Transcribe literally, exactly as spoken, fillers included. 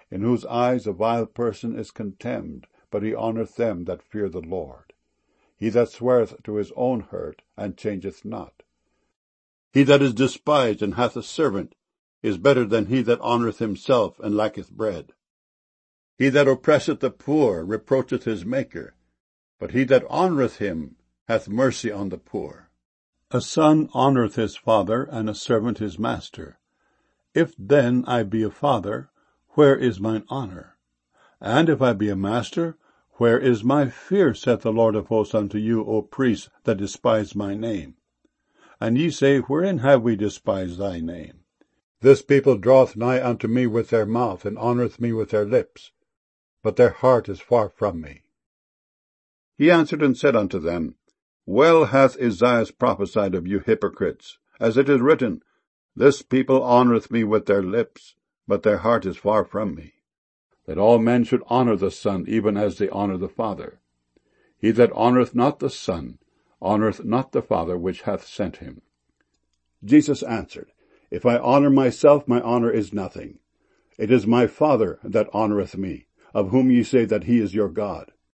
in whose eyes a vile person is contemned, but he honoureth them that fear the Lord. He that sweareth to his own hurt, and changeth not. He that is despised and hath a servant is better than he that honoureth himself and lacketh bread. He that oppresseth the poor reproacheth his Maker, but he that honoureth him hath mercy on the poor. A son honoureth his father, and a servant his master. If then I be a father, where is mine honour? And if I be a master, where is my fear, saith the Lord of hosts unto you, O priests that despise my name? And ye say, wherein have we despised thy name? This people draweth nigh unto me with their mouth, and honoureth me with their lips, but their heart is far from me. He answered and said unto them, Well hath Esaias prophesied of you hypocrites, as it is written, This people honoureth me with their lips, but their heart is far from me. That all men should honour the Son, even as they honour the Father. He that honoureth not the Son, honoureth not the Father which hath sent him. Jesus answered, If I honour myself, my honour is nothing. It is my Father that honoureth me, of whom ye say that he is your God.